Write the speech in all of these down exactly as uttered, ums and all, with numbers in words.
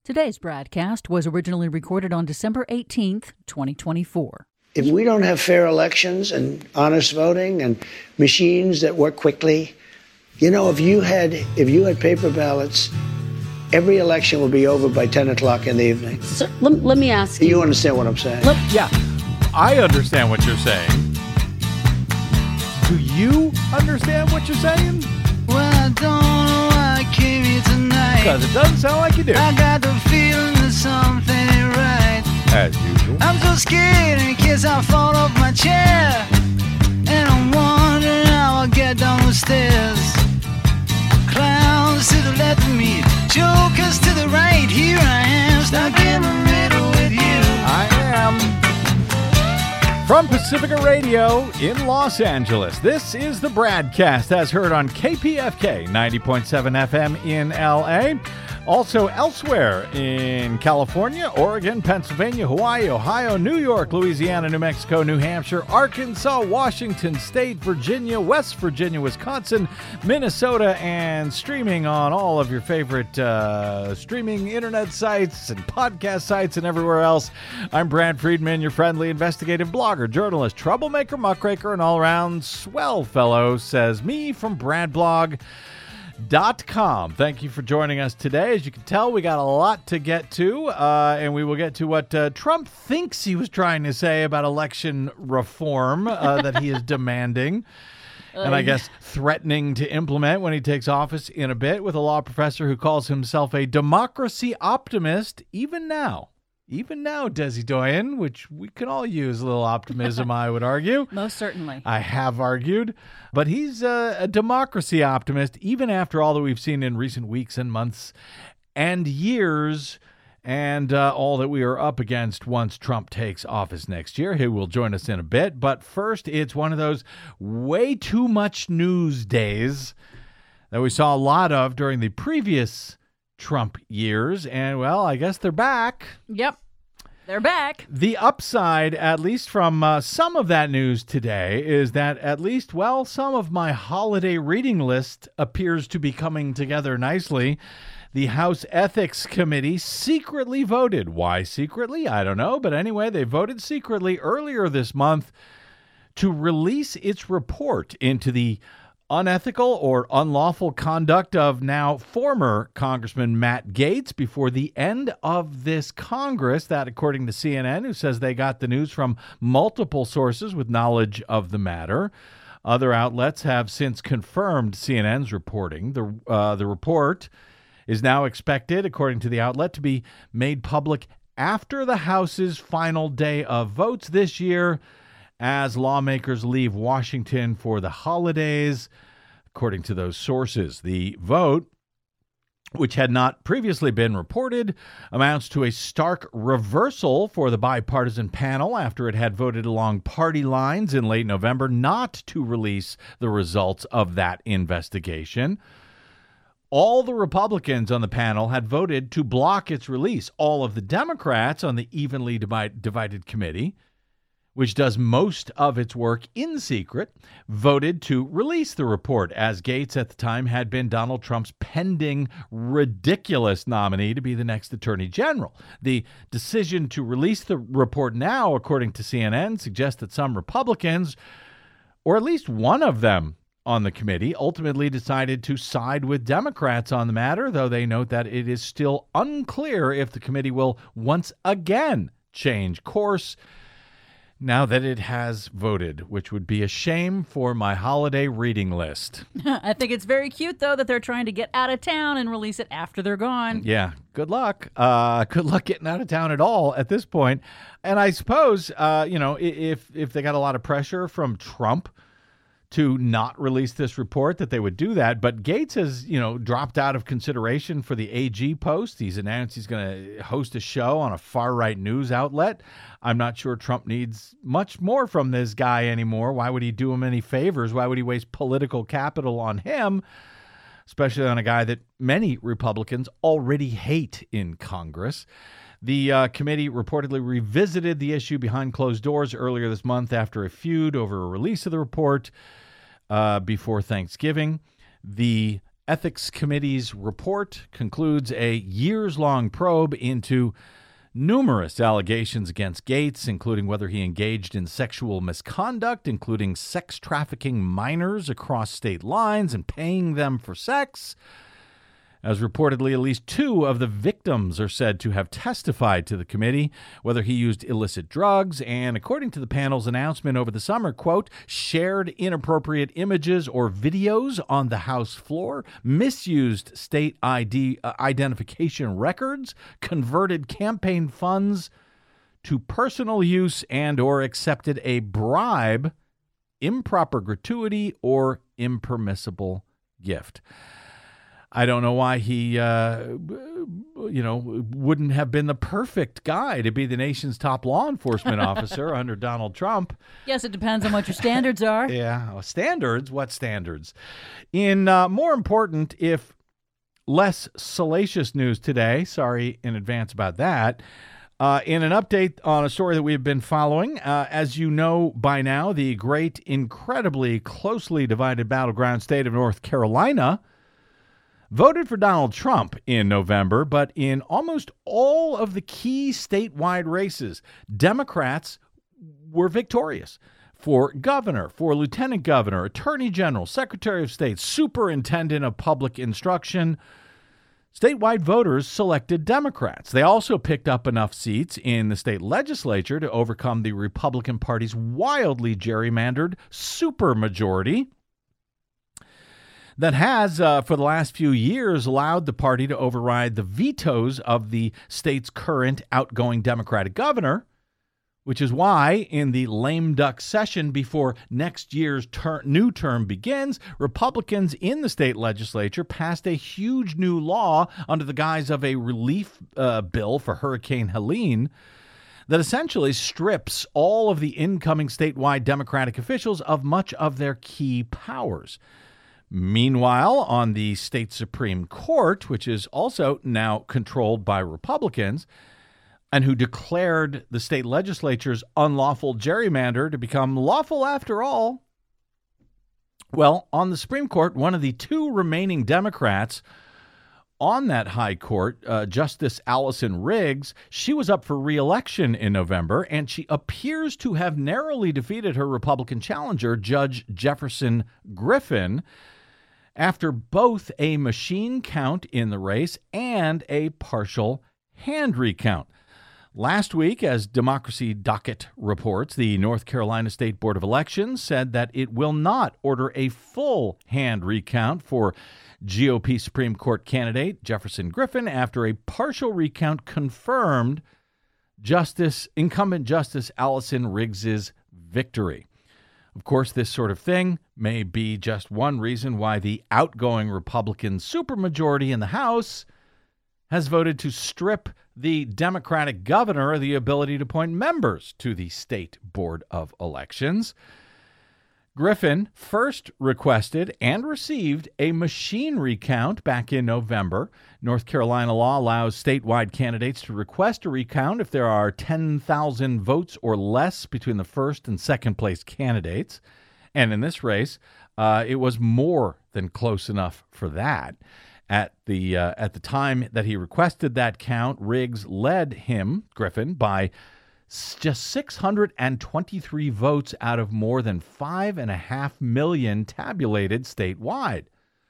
Today's broadcast was originally recorded on December eighteenth, twenty twenty-four. If we don't have fair elections and honest voting and machines that work quickly, you know, if you had if you had paper ballots, every election will be over by ten o'clock in the evening. So, let, let me ask you. You understand what I'm saying? Let, Yeah, I understand what you're saying. Do you understand what you're saying? Well, I don't know why I came here tonight. Because it doesn't sound like you do. I got the feeling that something ain't right. As usual. I'm so scared in case I fall off my chair. And I'm wondering how I'll get down the stairs. Clowns to the left of me, jokers to the right. Here I am, stuck in the middle with you. I am. From Pacifica Radio in Los Angeles, this is the Bradcast, as heard on K P F K ninety point seven F M in L A. Also elsewhere in California, Oregon, Pennsylvania, Hawaii, Ohio, New York, Louisiana, New Mexico, New Hampshire, Arkansas, Washington State, Virginia, West Virginia, Wisconsin, Minnesota, and streaming on all of your favorite uh, streaming internet sites and podcast sites and everywhere else. I'm Brad Friedman, your friendly investigative blogger, journalist, troublemaker, muckraker, and all-around swell fellow, says me from Bradblog dot com. Thank you for joining us today. As you can tell, we got a lot to get to, uh, and we will get to what uh, Trump thinks he was trying to say about election reform uh, that he is demanding, and I guess threatening to implement when he takes office in a bit, with a law professor who calls himself a democracy optimist even now. Even now, Desi Doyen, which we can all use a little optimism, I would argue. Most certainly. I have argued. But he's a, a democracy optimist, even after all that we've seen in recent weeks and months and years, and uh, all that we are up against once Trump takes office next year. He will join us in a bit. But first, it's one of those way too much news days that we saw a lot of during the previous Trump years, and well, I guess they're back. Yep, they're back. The upside, at least from uh, some of that news today, is that at least, well, some of my holiday reading list appears to be coming together nicely. The House Ethics Committee secretly voted. Why secretly? I don't know, but anyway, they voted secretly earlier this month to release its report into the unethical or unlawful conduct of now former Congressman Matt Gaetz before the end of this Congress. That, according to C N N, who says they got the news from multiple sources with knowledge of the matter. Other outlets have since confirmed C N N's reporting. The uh, the report is now expected, according to the outlet, to be made public after the House's final day of votes this year, as lawmakers leave Washington for the holidays. According to those sources, the vote, which had not previously been reported, amounts to a stark reversal for the bipartisan panel after it had voted along party lines in late November not to release the results of that investigation. All the Republicans on the panel had voted to block its release. All of the Democrats on the evenly divide, divided committee, which does most of its work in secret, voted to release the report, as Gaetz at the time had been Donald Trump's pending ridiculous nominee to be the next attorney general. The decision to release the report now, according to C N N, suggests that some Republicans, or at least one of them on the committee, ultimately decided to side with Democrats on the matter, though they note that it is still unclear if the committee will once again change course now that it has voted, which would be a shame for my holiday reading list. I think it's very cute, though, that they're trying to get out of town and release it after they're gone. Yeah, good luck. Uh, good luck getting out of town at all at this point. And I suppose, uh, you know, if if they got a lot of pressure from Trump to not release this report, that they would do that. But Gaetz has, you know, dropped out of consideration for the A G post. He's announced he's going to host a show on a far-right news outlet. I'm not sure Trump needs much more from this guy anymore. Why would he do him any favors? Why would he waste political capital on him, especially on a guy that many Republicans already hate in Congress? The uh, committee reportedly revisited the issue behind closed doors earlier this month after a feud over a release of the report uh, before Thanksgiving. The Ethics Committee's report concludes a years-long probe into numerous allegations against Gates, including whether he engaged in sexual misconduct, including sex trafficking minors across state lines and paying them for sex. As reportedly, at least two of the victims are said to have testified to the committee, whether he used illicit drugs and, according to the panel's announcement over the summer, quote, shared inappropriate images or videos on the House floor, misused state I D uh, identification records, converted campaign funds to personal use and or accepted a bribe, improper gratuity, or impermissible gift. I don't know why he, uh, you know, wouldn't have been the perfect guy to be the nation's top law enforcement officer under Donald Trump. Yes, it depends on what your standards are. Yeah, standards? What standards? In uh, more important, if less salacious news today, sorry in advance about that, uh, in an update on a story that we've been following, uh, as you know by now, the great, incredibly closely divided battleground state of North Carolina voted for Donald Trump in November, but in almost all of the key statewide races, Democrats were victorious. For governor, for lieutenant governor, attorney general, secretary of state, superintendent of public instruction, statewide voters selected Democrats. They also picked up enough seats in the state legislature to overcome the Republican Party's wildly gerrymandered supermajority that has, uh, for the last few years, allowed the party to override the vetoes of the state's current outgoing Democratic governor, which is why in the lame duck session before next year's ter- new term begins, Republicans in the state legislature passed a huge new law under the guise of a relief uh, bill for Hurricane Helene that essentially strips all of the incoming statewide Democratic officials of much of their key powers. Meanwhile, on the state Supreme Court, which is also now controlled by Republicans, and who declared the state legislature's unlawful gerrymander to become lawful after all, well, on the Supreme Court, one of the two remaining Democrats on that high court, uh, Justice Allison Riggs, she was up for re-election in November, and she appears to have narrowly defeated her Republican challenger, Judge Jefferson Griffin, after both a machine count in the race and a partial hand recount. Last week, as Democracy Docket reports, the North Carolina State Board of Elections said that it will not order a full hand recount for G O P Supreme Court candidate Jefferson Griffin after a partial recount confirmed Justice incumbent Justice Allison Riggs's victory. Of course, this sort of thing may be just one reason why the outgoing Republican supermajority in the House has voted to strip the Democratic governor of the ability to appoint members to the State Board of Elections. Griffin first requested and received a machine recount back in November. North Carolina law allows statewide candidates to request a recount if there are ten thousand votes or less between the first and second place candidates. And in this race, uh, it was more than close enough for that. At the uh, at the time that he requested that count, Riggs led him, Griffin, by just six hundred twenty-three votes out of more than five and a half million tabulated statewide.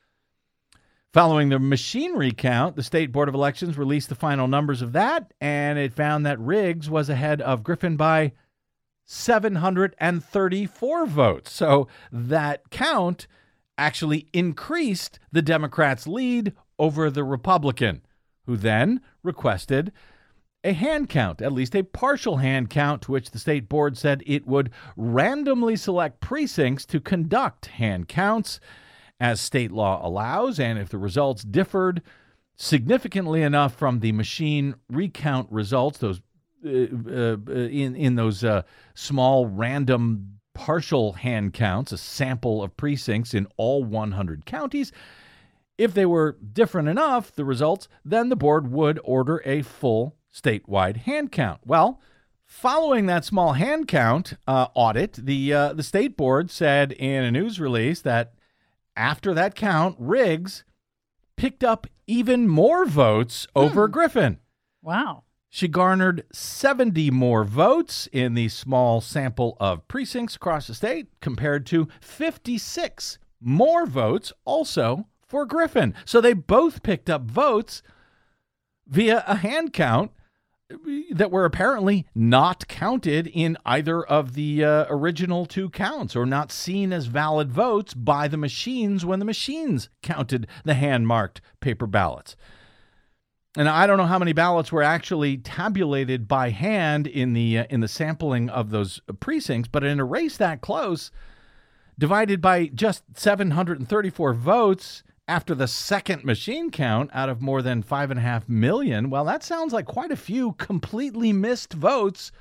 Following the machine recount, the State Board of Elections released the final numbers of that, and it found that Riggs was ahead of Griffin by seven hundred thirty-four votes. So that count actually increased the Democrats' lead over the Republican, who then requested a hand count, at least a partial hand count, to which the state board said it would randomly select precincts to conduct hand counts as state law allows, and if the results differed significantly enough from the machine recount results, those uh, uh, in in those uh, small random partial hand counts, a sample of precincts in all one hundred counties, if they were different enough, the results, then the board would order a full statewide hand count. Well, following that small hand count uh, audit, the uh, the state board said in a news release that after that count, Riggs picked up even more votes over Hmm. Griffin. Wow. She garnered seventy more votes in the small sample of precincts across the state compared to fifty-six more votes also for Griffin. So they both picked up votes via a hand count that were apparently not counted in either of the uh, original two counts, or not seen as valid votes by the machines when the machines counted the hand-marked paper ballots. And I don't know how many ballots were actually tabulated by hand in the uh, in the sampling of those precincts, but in a race that close, divided by just seven hundred thirty-four votes after the second machine count out of more than five and a half million, well, that sounds like quite a few completely missed votes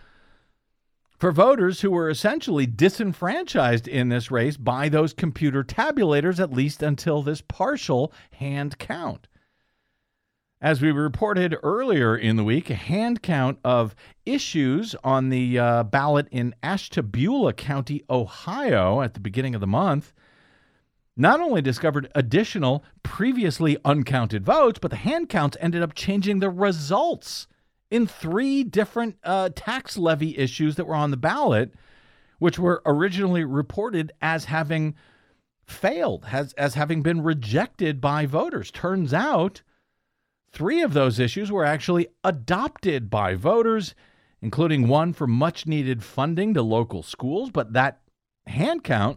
for voters who were essentially disenfranchised in this race by those computer tabulators, at least until this partial hand count. As we reported earlier in the week, a hand count of issues on the uh, ballot in Ashtabula County, Ohio, at the beginning of the month not only discovered additional previously uncounted votes, but the hand counts ended up changing the results in three different uh, tax levy issues that were on the ballot, which were originally reported as having failed, as, as having been rejected by voters. Turns out three of those issues were actually adopted by voters, including one for much-needed funding to local schools, but that hand count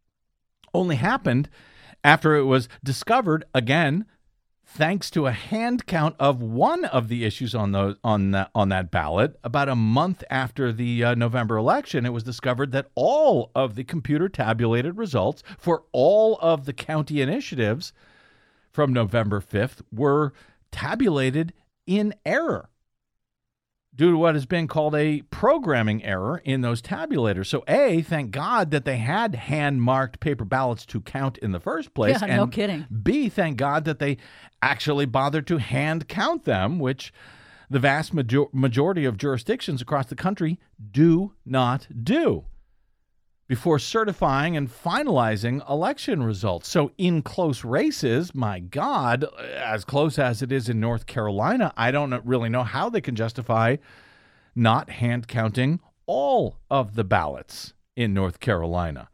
only happened after it was discovered, again, thanks to a hand count of one of the issues on those on that on that ballot. About a month after the uh, November election, it was discovered that all of the computer tabulated results for all of the county initiatives from November fifth were tabulated in error due to what has been called a programming error in those tabulators. So, A, thank God that they had hand-marked paper ballots to count in the first place. Yeah, and no kidding. B, thank God that they actually bothered to hand count them, which the vast major- majority of jurisdictions across the country do not do before certifying and finalizing election results. So in close races, my God, as close as it is in North Carolina, I don't really know how they can justify not hand counting all of the ballots in North Carolina.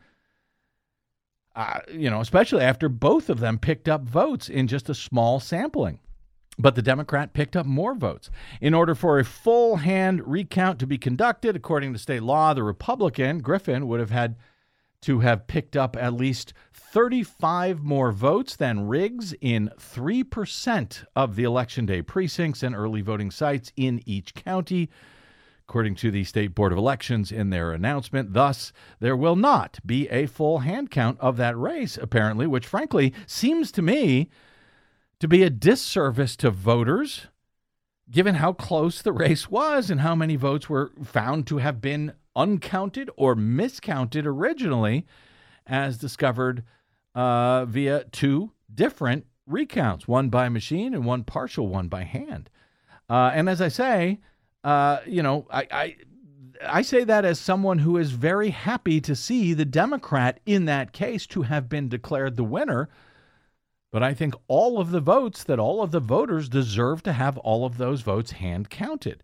Uh, you know, especially after both of them picked up votes in just a small sampling. But the Democrat picked up more votes. In order for a full hand recount to be conducted, according to state law, the Republican, Griffin, would have had to have picked up at least thirty-five more votes than Riggs in three percent of the Election Day precincts and early voting sites in each county, according to the State Board of Elections in their announcement. Thus, there will not be a full hand count of that race, apparently, which frankly seems to me to be a disservice to voters, given how close the race was and how many votes were found to have been uncounted or miscounted originally, as discovered uh, via two different recounts, one by machine and one partial one by hand. Uh, and as I say, uh, you know, I, I I say that as someone who is very happy to see the Democrat in that case to have been declared the winner. But I think all of the votes, that all of the voters deserve to have all of those votes hand counted.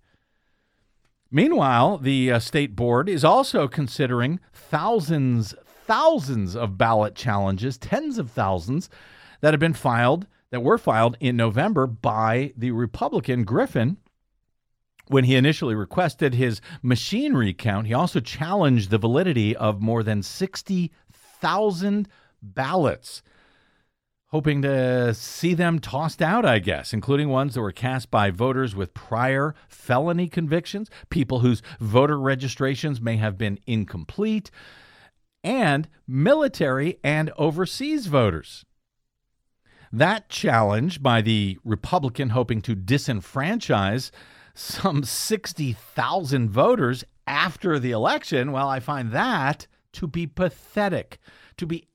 Meanwhile, the uh, state board is also considering thousands, thousands of ballot challenges, tens of thousands that have been filed, that were filed in November by the Republican Griffin. When he initially requested his machine recount, he also challenged the validity of more than sixty thousand ballots, hoping to see them tossed out, I guess, including ones that were cast by voters with prior felony convictions, people whose voter registrations may have been incomplete, and military and overseas voters. That challenge by the Republican hoping to disenfranchise some sixty thousand voters after the election, well, I find that to be pathetic, to be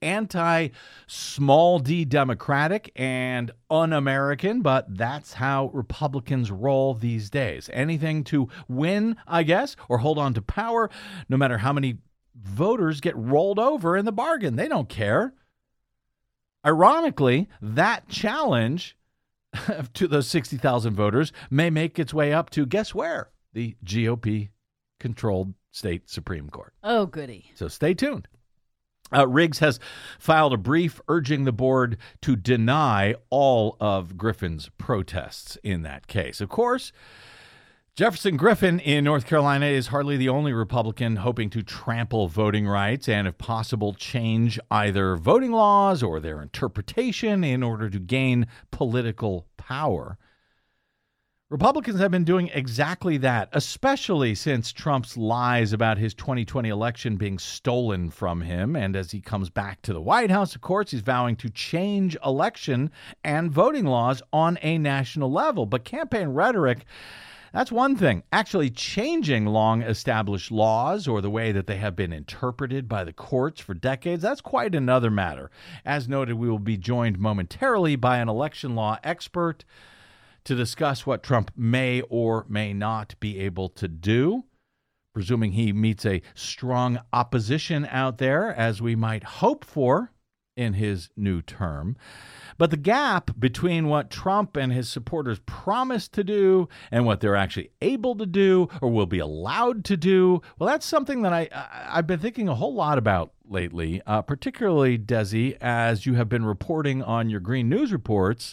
anti-small d Democratic and un-American, but that's how Republicans roll these days. Anything to win, I guess, or hold on to power, no matter how many voters get rolled over in the bargain. They don't care. Ironically, that challenge to those sixty thousand voters may make its way up to, guess where? The G O P-controlled state Supreme Court. Oh, goody. So stay tuned. Uh, Riggs has filed a brief urging the board to deny all of Griffin's protests in that case. Of course, Jefferson Griffin in North Carolina is hardly the only Republican hoping to trample voting rights and, if possible, change either voting laws or their interpretation in order to gain political power. Republicans have been doing exactly that, especially since Trump's lies about his twenty twenty election being stolen from him. And as he comes back to the White House, of course, he's vowing to change election and voting laws on a national level. But campaign rhetoric, that's one thing. Actually changing long-established laws or the way that they have been interpreted by the courts for decades, that's quite another matter. As noted, we will be joined momentarily by an election law expert to discuss what Trump may or may not be able to do, presuming he meets a strong opposition out there, as we might hope for in his new term. But the gap between what Trump and his supporters promised to do and what they're actually able to do or will be allowed to do, well, that's something that I, I, I've been thinking a whole lot about lately, uh, particularly, Desi, as you have been reporting on your Green News reports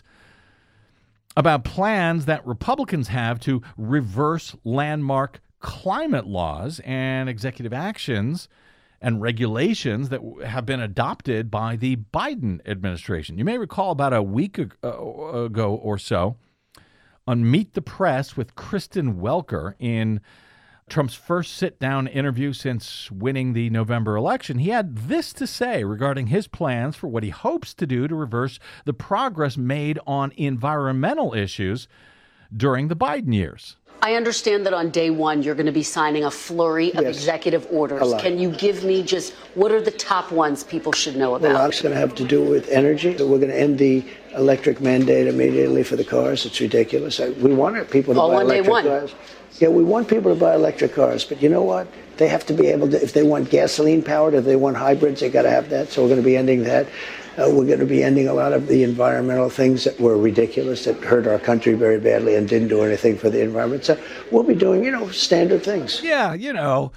about plans that Republicans have to reverse landmark climate laws and executive actions and regulations that have been adopted by the Biden administration. You may recall about a week ago or so on Meet the Press with Kristen Welker in Trump's first sit-down interview since winning the November election, he had this to say regarding his plans for what he hopes to do to reverse the progress made on environmental issues during the Biden years. I understand that on day one, you're going to be signing a flurry of Yes. executive orders. Can you give me just what are the top ones people should know about? Well, it's going to have to do with energy. So we're going to end the electric mandate immediately for the cars. It's ridiculous. I, we want people to All buy on day electric one. cars. Yeah, we want people to buy electric cars, but you know what? They have to be able to, if they want gasoline powered, if they want hybrids, they got to have that. So we're going to be ending that. Uh, we're going to be ending a lot of the environmental things that were ridiculous, that hurt our country very badly and didn't do anything for the environment. So we'll be doing, you know, standard things. Yeah, you know,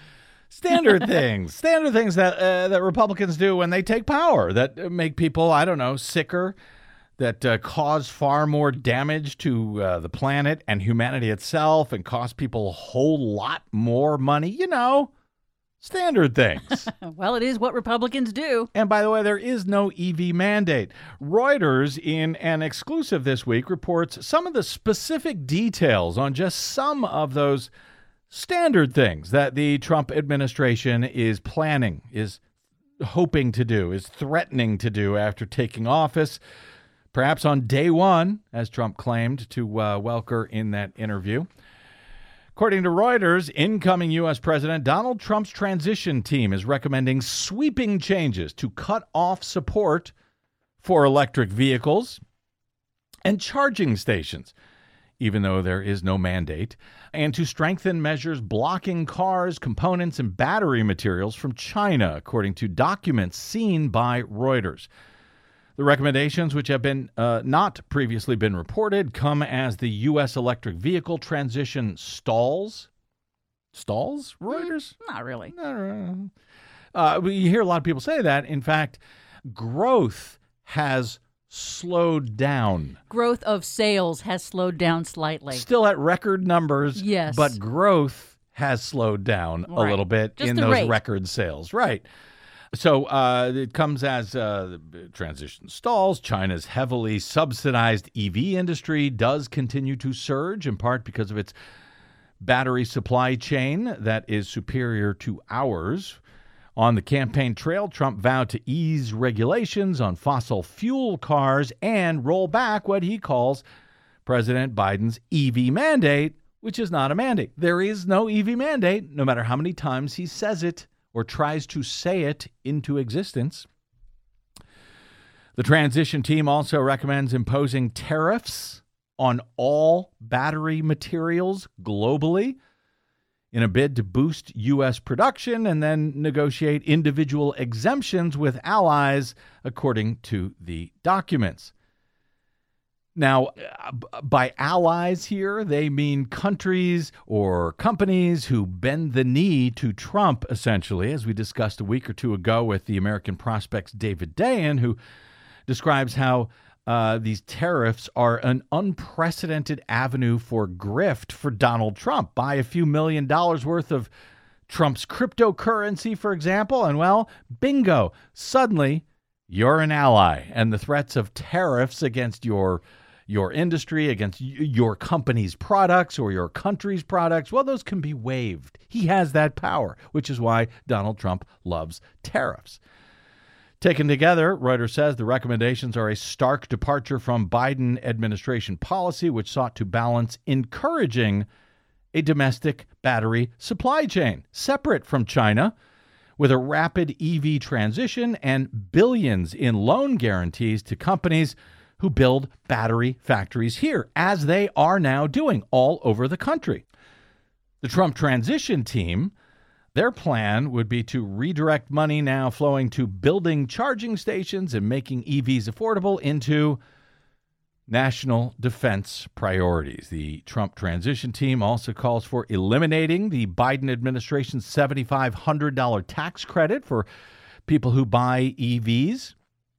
standard things, standard things that uh, that Republicans do when they take power that make people, I don't know, sicker, that uh, cause far more damage to uh, the planet and humanity itself and cost people a whole lot more money. You know, standard things. Well, it is what Republicans do. And by the way, there is no E V mandate. Reuters, in an exclusive this week, reports some of the specific details on just some of those standard things that the Trump administration is planning, is hoping to do, is threatening to do after taking office, perhaps on day one, as Trump claimed to uh, Welker in that interview. According to Reuters, incoming U S President Donald Trump's transition team is recommending sweeping changes to cut off support for electric vehicles and charging stations, even though there is no mandate, and to strengthen measures blocking cars, components, and battery materials from China, according to documents seen by Reuters. The recommendations, which have been uh, not previously been reported, come as the U S electric vehicle transition stalls. Stalls, Reuters? Not really. Uh, you hear a lot of people say that. In fact, growth has slowed down. Growth of sales has slowed down slightly. Still at record numbers, Yes. but growth has slowed down a Right. little bit Just in the those rate. record sales. Right. So uh, it comes as uh, the transition stalls. China's heavily subsidized E V industry does continue to surge, in part because of its battery supply chain that is superior to ours. On the campaign trail, Trump vowed to ease regulations on fossil fuel cars and roll back what he calls President Biden's E V mandate, which is not a mandate. There is no E V mandate, no matter how many times he says it or tries to say it into existence. The transition team also recommends imposing tariffs on all battery materials globally in a bid to boost U S production and then negotiate individual exemptions with allies, according to the documents. Now, by allies here, they mean countries or companies who bend the knee to Trump, essentially, as we discussed a week or two ago with the American Prospect's David Dayen, who describes how uh, these tariffs are an unprecedented avenue for grift for Donald Trump. Buy a few million dollars worth of Trump's cryptocurrency, for example, and, well, bingo, suddenly you're an ally, and the threats of tariffs against your your industry, against your company's products or your country's products, well, those can be waived. He has that power, which is why Donald Trump loves tariffs. Taken together, Reuters says the recommendations are a stark departure from Biden administration policy, which sought to balance encouraging a domestic battery supply chain separate from China, with a rapid E V transition and billions in loan guarantees to companies who build battery factories here, as they are now doing all over the country. The Trump transition team, their plan would be to redirect money now flowing to building charging stations and making E Vs affordable into national defense priorities. The Trump transition team also calls for eliminating the Biden administration's seven thousand five hundred dollars tax credit for people who buy E Vs.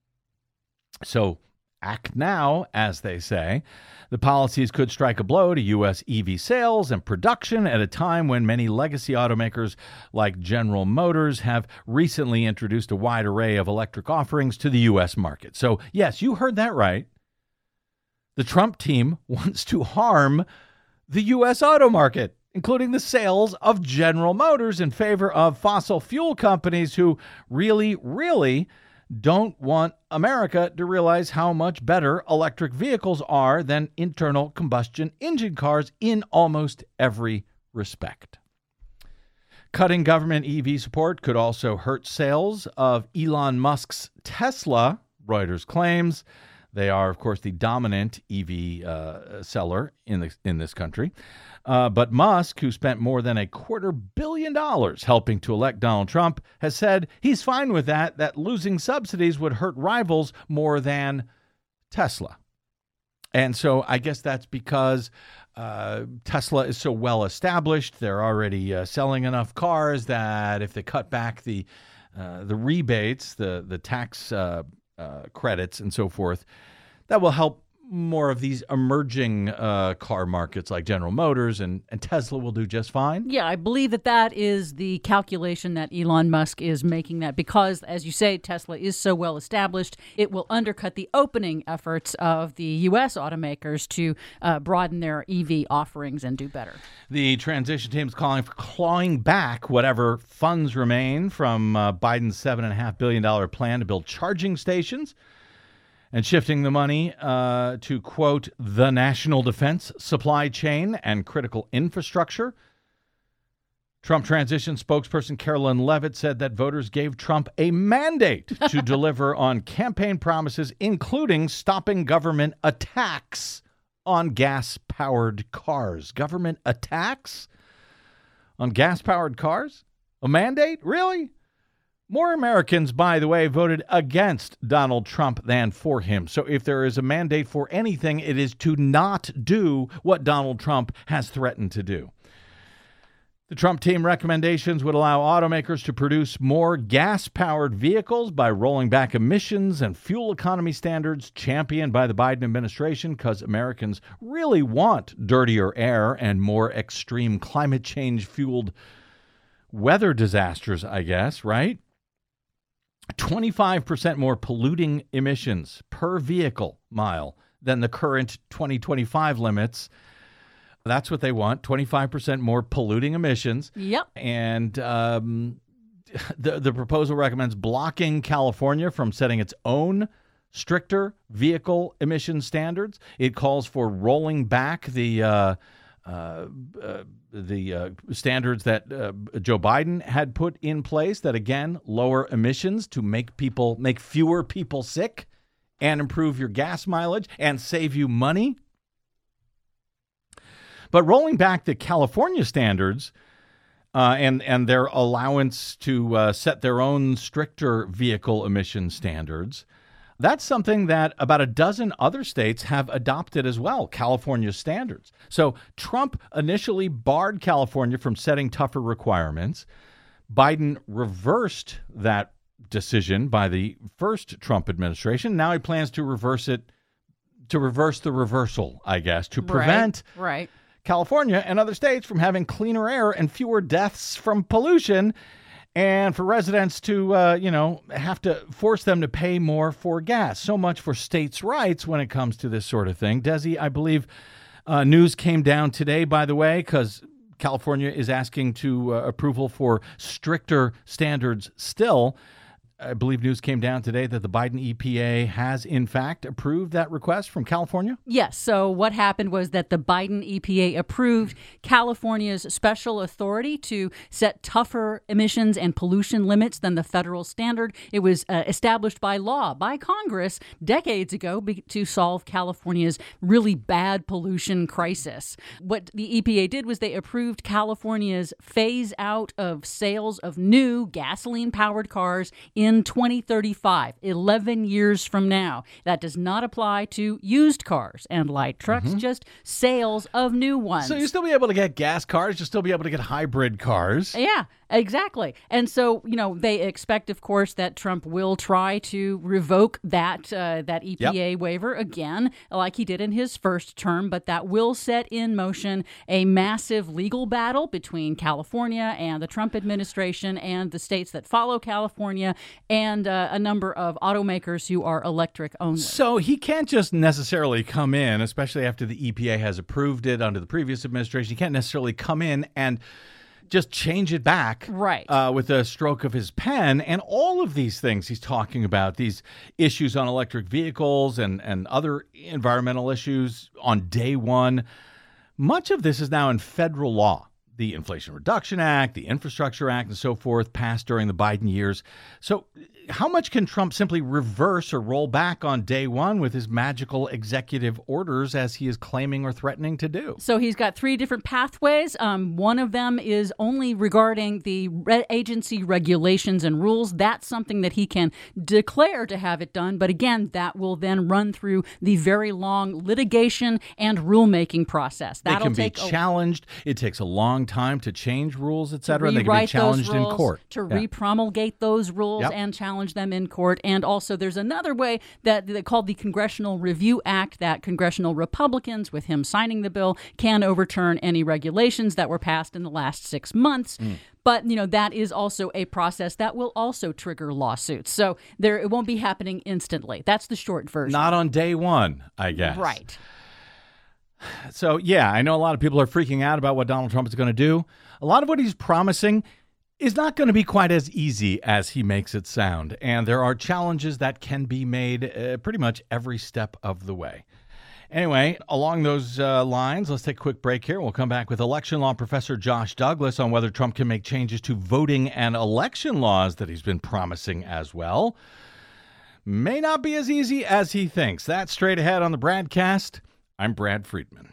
So act now, as they say. The policies could strike a blow to U S E V sales and production at a time when many legacy automakers like General Motors have recently introduced a wide array of electric offerings to the U S market. So, yes, you heard that right. The Trump team wants to harm the U S auto market, including the sales of General Motors, in favor of fossil fuel companies who really, really don't want America to realize how much better electric vehicles are than internal combustion engine cars in almost every respect. Cutting government E V support could also hurt sales of Elon Musk's Tesla, Reuters claims. They are, of course, the dominant E V uh, seller in the, in this country. Uh, but Musk, who spent more than a quarter billion dollars helping to elect Donald Trump, has said he's fine with that, that losing subsidies would hurt rivals more than Tesla. And so I guess that's because uh, Tesla is so well established. They're already uh, selling enough cars that if they cut back the uh, the rebates, the, the tax uh, uh, credits and so forth, that will help more of these emerging uh, car markets like General Motors, and, and Tesla will do just fine. Yeah, I believe that that is the calculation that Elon Musk is making, that because, as you say, Tesla is so well established, it will undercut the opening efforts of the U S automakers to uh, broaden their E V offerings and do better. The transition team is calling for clawing back whatever funds remain from uh, Biden's seven point five billion dollars plan to build charging stations, and shifting the money uh, to, quote, the national defense supply chain and critical infrastructure. Trump transition spokesperson Carolyn Leavitt said that voters gave Trump a mandate to deliver on campaign promises, including stopping government attacks on gas-powered cars. Government attacks on gas-powered cars? A mandate? Really? More Americans, by the way, voted against Donald Trump than for him. So if there is a mandate for anything, it is to not do what Donald Trump has threatened to do. The Trump team recommendations would allow automakers to produce more gas-powered vehicles by rolling back emissions and fuel economy standards championed by the Biden administration, because Americans really want dirtier air and more extreme climate change-fueled weather disasters, I guess, right? twenty-five percent more polluting emissions per vehicle mile than the current twenty twenty-five limits. That's what they want, twenty-five percent more polluting emissions. Yep. And um, the, the proposal recommends blocking California from setting its own stricter vehicle emission standards. It calls for rolling back the uh, uh, uh, the uh, standards that uh, Joe Biden had put in place that, again, lower emissions to make people make fewer people sick and improve your gas mileage and save you money. But rolling back the California standards uh, and, and their allowance to uh, set their own stricter vehicle emission standards That's something that about a dozen other states have adopted as well, California's standards. So Trump initially barred California from setting tougher requirements. Biden reversed that decision by the first Trump administration. Now he plans to reverse it, to reverse the reversal, I guess, to prevent right, right. California and other states from having cleaner air and fewer deaths from pollution, and for residents to, uh, you know, have to force them to pay more for gas. So much for states' rights when it comes to this sort of thing. Desi, I believe uh, news came down today, by the way, because California is asking to uh, approval for stricter standards still. I believe news came down today that the Biden E P A has, in fact, approved that request from California? Yes. So what happened was that the Biden E P A approved California's special authority to set tougher emissions and pollution limits than the federal standard. It was uh, established by law, by Congress, decades ago be- to solve California's really bad pollution crisis. What the E P A did was they approved California's phase out of sales of new gasoline-powered cars in twenty thirty-five, eleven years from now. That does not apply to used cars and light trucks, mm-hmm. just sales of new ones. So you'll still be able to get gas cars, you'll still be able to get hybrid cars. Yeah, exactly. And so, you know, they expect, of course, that Trump will try to revoke that uh, that E P A yep. waiver again, like he did in his first term, but that will set in motion a massive legal battle between California and the Trump administration and the states that follow California, and uh, a number of automakers who are electric only. So he can't just necessarily come in, especially after the E P A has approved it under the previous administration. He can't necessarily come in and just change it back right. uh, with a stroke of his pen. And all of these things he's talking about, these issues on electric vehicles and, and other environmental issues on day one, much of this is now in federal law. The Inflation Reduction Act, the Infrastructure Act, and so forth, passed during the Biden years. So how much can Trump simply reverse or roll back on day one with his magical executive orders, as he is claiming or threatening to do? So he's got three different pathways. Um, one of them is only regarding the re- agency regulations and rules. That's something that he can declare to have it done. But again, that will then run through the very long litigation and rulemaking process. That'll they can take be challenged. A- it takes a long time to change rules, et cetera. They can be challenged rules, in court. To yeah. repromulgate those rules yep. and challenge them in court. And also there's another way that they called the Congressional Review Act, that congressional Republicans, with him signing the bill, can overturn any regulations that were passed in the last six months. Mm. But, you know, that is also a process that will also trigger lawsuits. So there, it won't be happening instantly. That's the short version. Not on day one, I guess. Right. So, yeah, I know a lot of people are freaking out about what Donald Trump is going to do. A lot of what he's promising is not going to be quite as easy as he makes it sound. And there are challenges that can be made uh, pretty much every step of the way. Anyway, along those uh, lines, let's take a quick break here. We'll come back with election law professor Josh Douglas on whether Trump can make changes to voting and election laws that he's been promising as well. May not be as easy as he thinks. That's straight ahead on the Bradcast. I'm Brad Friedman.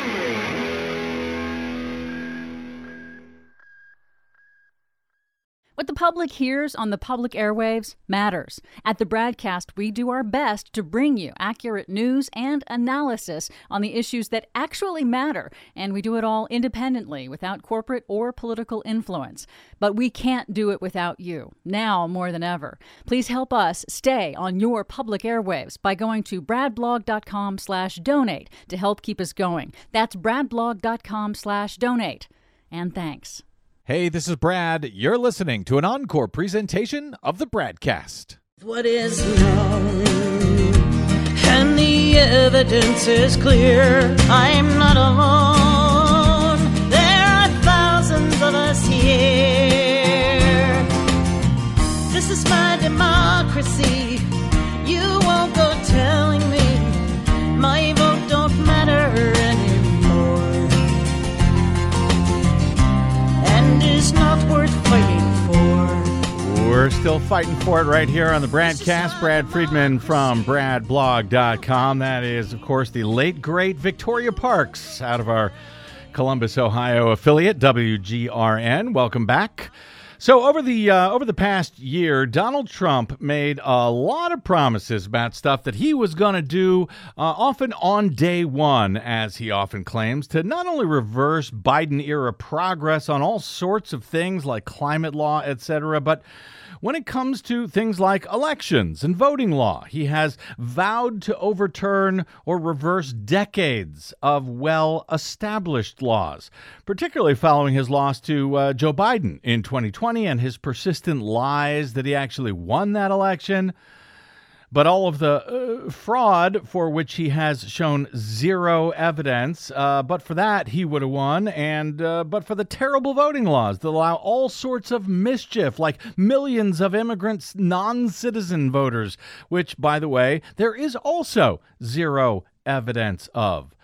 What the public hears on the public airwaves matters. At the Bradcast, we do our best to bring you accurate news and analysis on the issues that actually matter, and we do it all independently, without corporate or political influence. But we can't do it without you, now more than ever. Please help us stay on your public airwaves by going to bradblog.com slash donate to help keep us going. That's bradblog.com slash donate. And thanks. Hey, this is Brad. You're listening to an encore presentation of the Bradcast. What is known, and the evidence is clear. I'm not alone. There are thousands of us here. This is my democracy. You won't go telling me my vote don't matter anymore. Is not worth fighting for. We're still fighting for it right here on the Bradcast. Brad Friedman from brad blog dot com. That is, of course, the late, great Victoria Parks out of our Columbus, Ohio affiliate, W G R N. Welcome back. So over the uh, over the past year, Donald Trump made a lot of promises about stuff that he was going to do, uh, often on day one, as he often claims, to not only reverse Biden-era progress on all sorts of things like climate law, et cetera, but when it comes to things like elections and voting law, he has vowed to overturn or reverse decades of well-established laws, particularly following his loss to uh, Joe Biden in twenty twenty and his persistent lies that he actually won that election. But all of the uh, fraud for which he has shown zero evidence, uh, but for that he would have won, and uh, but for the terrible voting laws that allow all sorts of mischief, like millions of immigrants, non-citizen voters, which, by the way, there is also zero evidence of.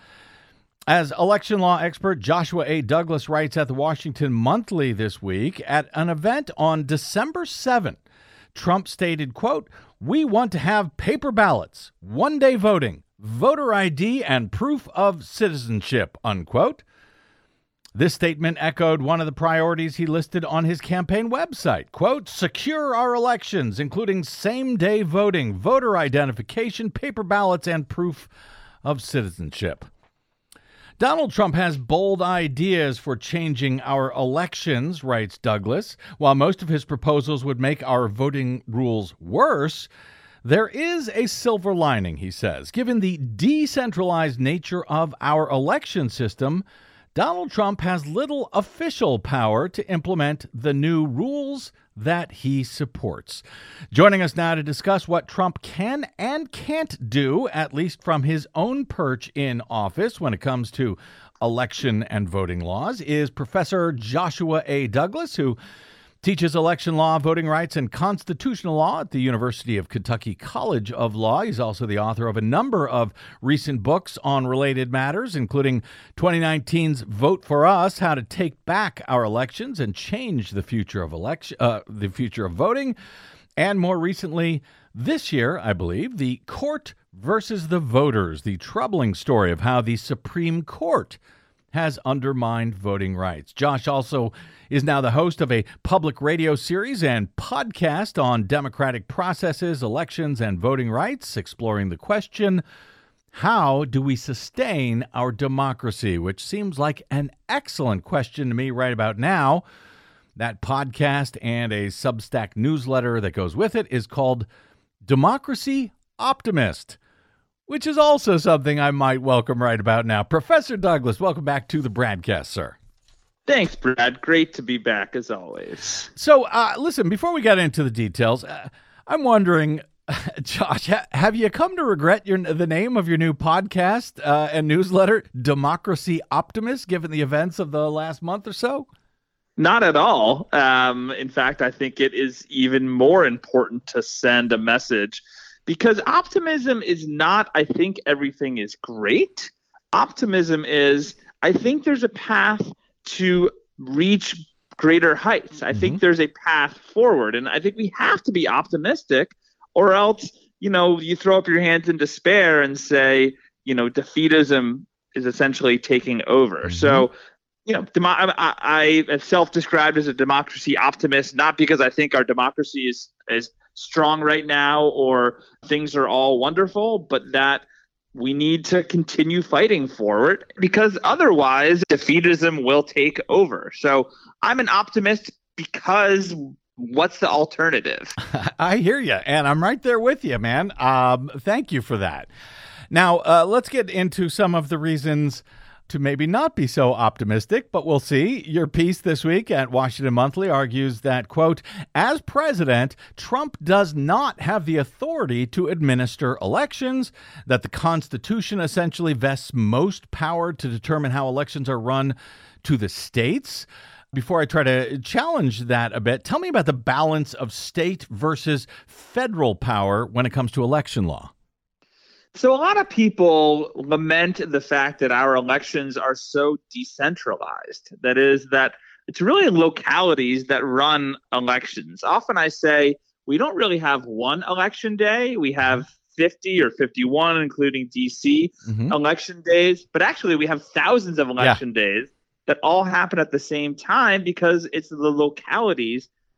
As election law expert Joshua A. Douglas writes at the Washington Monthly this week, at an event on December seventh, Trump stated, quote, "We want to have paper ballots, one-day voting, voter I D, and proof of citizenship," unquote. This statement echoed one of the priorities he listed on his campaign website, quote, "Secure our elections, including same-day voting, voter identification, paper ballots, and proof of citizenship." Donald Trump has bold ideas for changing our elections, writes Douglas. While most of his proposals would make our voting rules worse, there is a silver lining, he says. Given the decentralized nature of our election system, Donald Trump has little official power to implement the new rules that he supports. Joining us now to discuss what Trump can and can't do, at least from his own perch in office when it comes to election and voting laws, is Professor Joshua A. Douglas, who teaches election law, voting rights, and constitutional law at the University of Kentucky College of Law. He's also the author of a number of recent books on related matters, including twenty nineteen's Vote for Us: How to Take Back Our Elections and Change the Future of Election, uh, the Future of Voting, and more recently this year, I believe, The Court versus the Voters: The Troubling Story of How the Supreme Court has undermined voting rights. Josh also is now the host of a public radio series and podcast on democratic processes, elections, and voting rights, exploring the question, how do we sustain our democracy? Which seems like an excellent question to me right about now. That podcast and a Substack newsletter that goes with it is called Democracy Optimist, which is also something I might welcome right about now. Professor Douglas, welcome back to the Bradcast, sir. Thanks, Brad. Great to be back, as always. So, uh, listen, before we get into the details, uh, I'm wondering, Josh, ha- have you come to regret your the name of your new podcast uh, and newsletter, Democracy Optimist, given the events of the last month or so? Not at all. Um, in fact, I think it is even more important to send a message, because optimism is not, I think everything is great. Optimism is, I think there's a path to reach greater heights. I mm-hmm. think there's a path forward, and I think we have to be optimistic, or else, you know, you throw up your hands in despair and say, you know, defeatism is essentially taking over. Mm-hmm. So, you know, demo- I, I am self-described as a democracy optimist, not because I think our democracy is is strong right now or things are all wonderful, but that we need to continue fighting forward, because otherwise defeatism will take over. So I'm an optimist because what's the alternative? I hear you, and I'm right there with you, man. Um, thank you for that. Now, uh, let's get into some of the reasons to maybe not be so optimistic, but we'll see. Your piece this week at Washington Monthly argues that, quote, as president, Trump does not have the authority to administer elections, that the Constitution essentially vests most power to determine how elections are run to the states. Before I try to challenge that a bit, tell me about the balance of state versus federal power when it comes to election law. So a lot of people lament the fact that our elections are so decentralized. That is, that it's really localities that run elections. Often I say we don't really have one election day. We have fifty or fifty-one, including D C mm-hmm. election days. But actually, we have thousands of election yeah. days that all happen at the same time, because it's the localities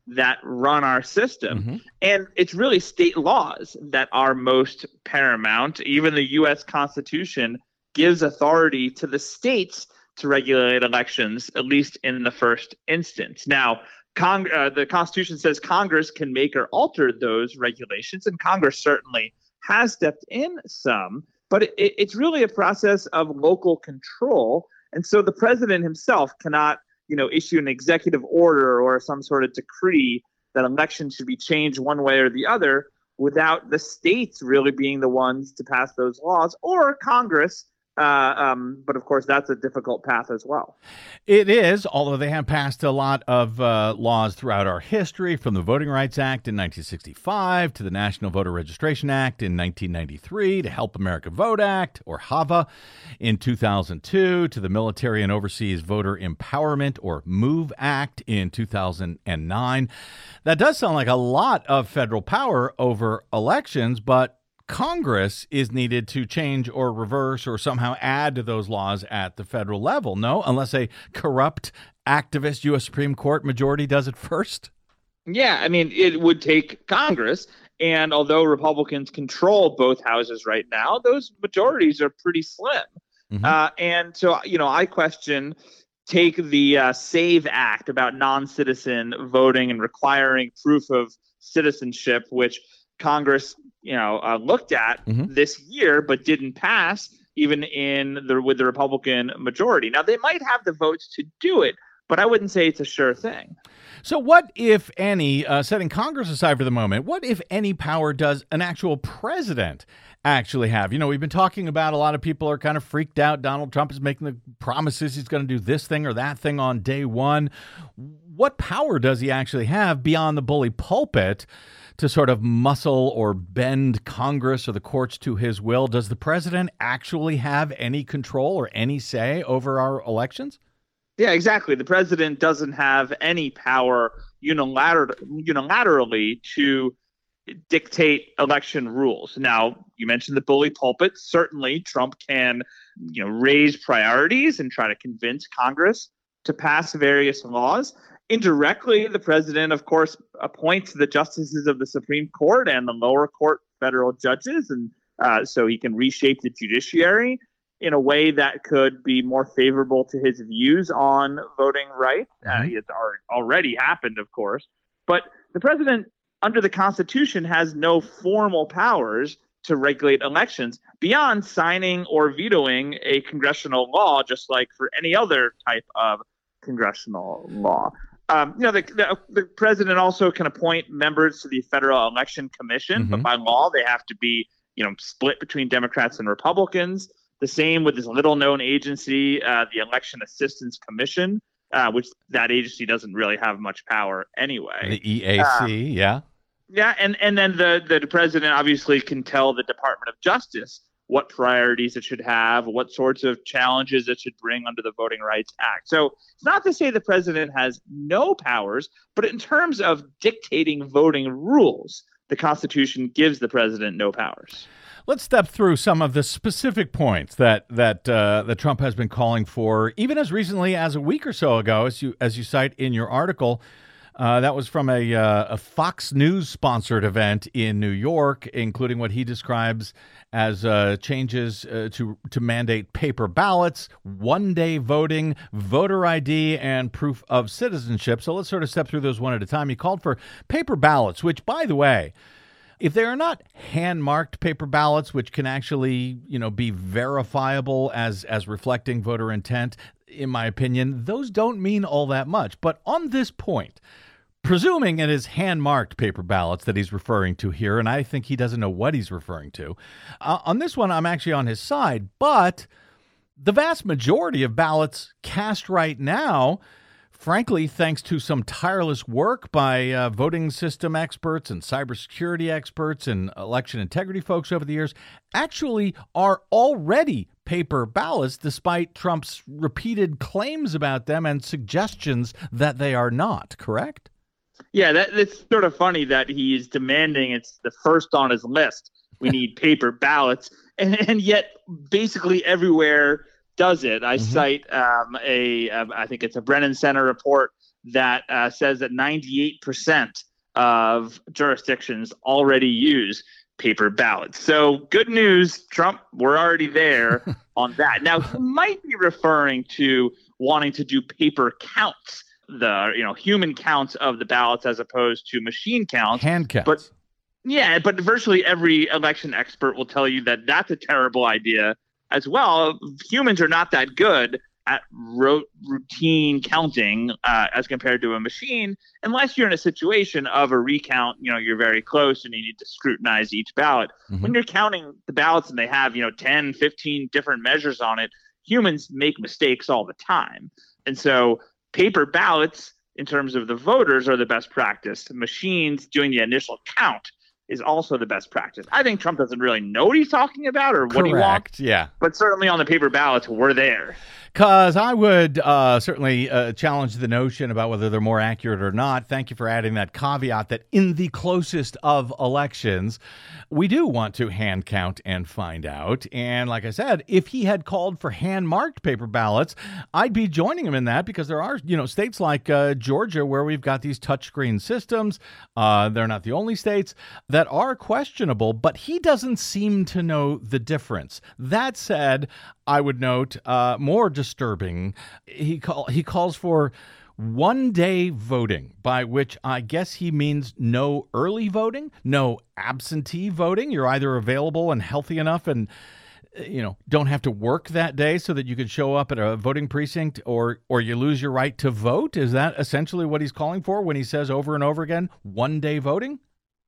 that run our system. Mm-hmm. And it's really state laws that are most paramount. Even the U S Constitution gives authority to the states to regulate elections, at least in the first instance. Now, Cong- uh, the Constitution says Congress can make or alter those regulations, and Congress certainly has stepped in some, but it, it's really a process of local control. And so the president himself cannot, you know, issue an executive order or some sort of decree that elections should be changed one way or the other without the states really being the ones to pass those laws, or Congress. Uh, um, but of course, that's a difficult path as well. It is, although they have passed a lot of uh, laws throughout our history, from the Voting Rights Act in nineteen sixty-five to the National Voter Registration Act in nineteen ninety-three to Help America Vote Act, or HAVA, in two thousand two, to the Military and Overseas Voter Empowerment, or MOVE Act, in two thousand nine. That does sound like a lot of federal power over elections, but Congress is needed to change or reverse or somehow add to those laws at the federal level, no? Unless a corrupt, activist U S Supreme Court majority does it first? Yeah, I mean, it would take Congress. And although Republicans control both houses right now, those majorities are pretty slim. Mm-hmm. Uh, and so, you know, I question, take the uh, SAVE Act about non-citizen voting and requiring proof of citizenship, which Congress, you know, uh, looked at mm-hmm. this year, but didn't pass even in the with the Republican majority. Now, they might have the votes to do it, but I wouldn't say it's a sure thing. So what, if any, uh, setting Congress aside for the moment, what, if any, power does an actual president actually have? You know, we've been talking about, a lot of people are kind of freaked out. Donald Trump is making the promises he's going to do this thing or that thing on day one. What power does he actually have beyond the bully pulpit to sort of muscle or bend Congress or the courts to his will? Does the president actually have any control or any say over our elections? Yeah, exactly. The president doesn't have any power unilater- unilaterally to dictate election rules. Now, you mentioned the bully pulpit. Certainly, Trump can, you know, raise priorities and try to convince Congress to pass various laws. Indirectly, the president, of course, appoints the justices of the Supreme Court and the lower court federal judges, and uh, so he can reshape the judiciary in a way that could be more favorable to his views on voting rights. Uh, it's already happened, of course. But the president, under the Constitution, has no formal powers to regulate elections beyond signing or vetoing a congressional law, just like for any other type of congressional law. Um, you know, the, the, the president also can appoint members to the Federal Election Commission, mm-hmm. but by law they have to be, you know, split between Democrats and Republicans. The same with this little-known agency, uh, the Election Assistance Commission, uh, which that agency doesn't really have much power anyway. The E A C, uh, yeah. Yeah, and, and then the, the president obviously can tell the Department of Justice what priorities it should have, what sorts of challenges it should bring under the Voting Rights Act. So it's not to say the president has no powers, but in terms of dictating voting rules, the Constitution gives the president no powers. Let's step through some of the specific points that that uh, that Trump has been calling for, even as recently as a week or so ago, as you as you cite in your article. Uh, that was from a, uh, a Fox News sponsored event in New York, including what he describes as uh, changes uh, to to mandate paper ballots, one-day voting, voter I D, and proof of citizenship. So let's sort of step through those one at a time. He called for paper ballots, which, by the way, if they are not hand-marked paper ballots, which can actually, you know, be verifiable as as reflecting voter intent, in my opinion, those don't mean all that much. But on this point, presuming it is hand-marked paper ballots that he's referring to here, and I think he doesn't know what he's referring to, uh, on this one, I'm actually on his side. But the vast majority of ballots cast right now, frankly, thanks to some tireless work by uh, voting system experts and cybersecurity experts and election integrity folks over the years, actually are already paper ballots, despite Trump's repeated claims about them and suggestions that they are not, correct? Yeah, that, it's sort of funny that he's demanding it's the first on his list. We need paper ballots. And, and yet basically everywhere does it. I mm-hmm. cite um, a, um, I think it's a Brennan Center report that uh, says that ninety-eight percent of jurisdictions already use paper ballots. So good news, Trump, we're already there on that. Now, he might be referring to wanting to do paper counts, the you know human counts of the ballots as opposed to machine counts. Hand counts. But yeah, but virtually every election expert will tell you that that's a terrible idea as well. Humans are not that good at ro- routine counting uh, as compared to a machine, unless you're in a situation of a recount, you know, you're very close and you need to scrutinize each ballot. Mm-hmm. When you're counting the ballots and they have, you know, ten, fifteen different measures on it, humans make mistakes all the time. And so paper ballots, in terms of the voters, are the best practice. Machines doing the initial count is also the best practice. I think Trump doesn't really know what he's talking about or what Correct, he wants. Yeah. But certainly on the paper ballots, we're there. Because I would uh, certainly uh, challenge the notion about whether they're more accurate or not. Thank you for adding that caveat that in the closest of elections, we do want to hand count and find out. And like I said, if he had called for hand-marked paper ballots, I'd be joining him in that, because there are, you know, states like uh, Georgia where we've got these touchscreen systems. Uh, they're not the only states that are questionable, but he doesn't seem to know the difference. That said, I would note uh, more disturbing, he call he calls for one-day voting, by which I guess he means no early voting, no absentee voting. You're either available and healthy enough and, you know, don't have to work that day so that you could show up at a voting precinct, or or you lose your right to vote. Is that essentially what he's calling for when he says over and over again, one-day voting?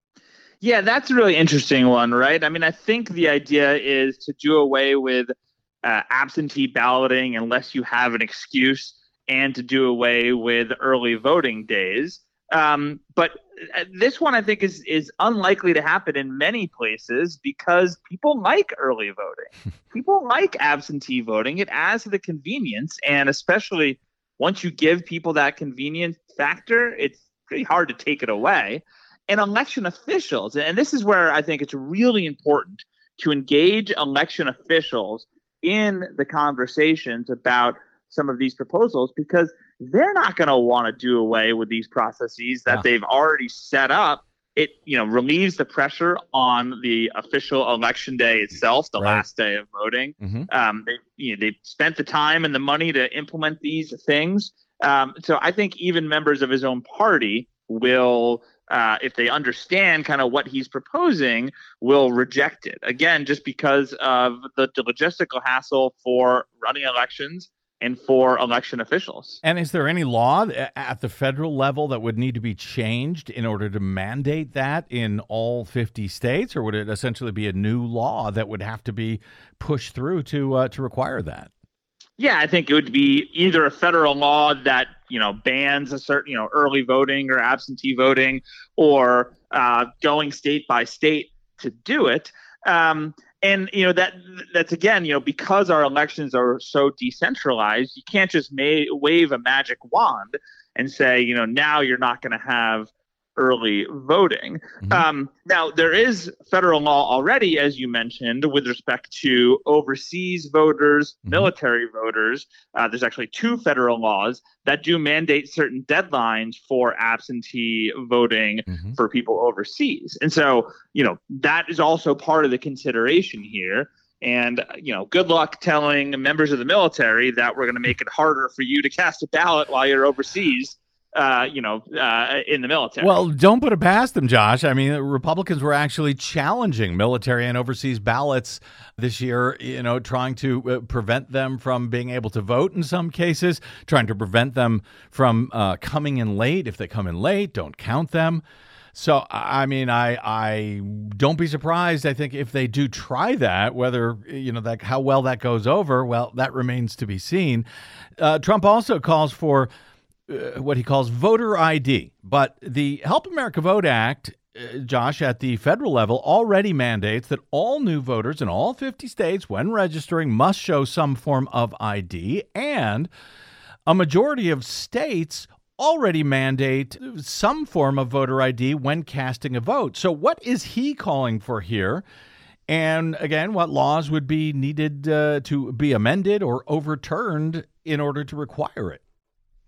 Yeah, that's a really interesting one, right? I mean, I think the idea is to do away with Uh, absentee balloting unless you have an excuse, and to do away with early voting days. Um, but this one, I think, is is unlikely to happen in many places because people like early voting. People like absentee voting. It adds to the convenience, and especially once you give people that convenience factor, it's pretty hard to take it away. And election officials, and this is where I think it's really important to engage election officials in the conversations about some of these proposals, because they're not going to want to do away with these processes that yeah. they've already set up. It, you know, relieves the pressure on the official election day itself, the right. last day of voting. Mm-hmm. Um, they, you know, they've spent the time and the money to implement these things. Um, so I think even members of his own party will, Uh, if they understand kind of what he's proposing, will reject it. Again, just because of the, the logistical hassle for running elections and for election officials. And is there any law at the federal level that would need to be changed in order to mandate that in all fifty states? Or would it essentially be a new law that would have to be pushed through to uh, to require that? Yeah, I think it would be either a federal law that, you know, bans a certain, you know, early voting or absentee voting, or uh, going state by state to do it. Um, and, you know, that that's, again, you know, because our elections are so decentralized, you can't just ma- wave a magic wand and say, you know, now you're not going to have early voting. Mm-hmm. Um, now, there is federal law already, as you mentioned, with respect to overseas voters, mm-hmm. military voters. Uh, there's actually two federal laws that do mandate certain deadlines for absentee voting mm-hmm. for people overseas. And so, you know, that is also part of the consideration here. And, you know, good luck telling members of the military that we're going to make it harder for you to cast a ballot while you're overseas. Uh, you know, uh, in the military. Well, don't put it past them, Josh. I mean, Republicans were actually challenging military and overseas ballots this year, you know, trying to uh, prevent them from being able to vote in some cases, trying to prevent them from uh, coming in late. If they come in late, don't count them. So, I mean, I I don't be surprised, I think, if they do try that, whether, you know, that how well that goes over, well, that remains to be seen. Uh, Trump also calls for Uh, what he calls voter I D. But the Help America Vote Act, uh, Josh, at the federal level already mandates that all new voters in all fifty states, when registering, must show some form of I D. And a majority of states already mandate some form of voter I D when casting a vote. So what is he calling for here? And again, what laws would be needed uh, to be amended or overturned in order to require it?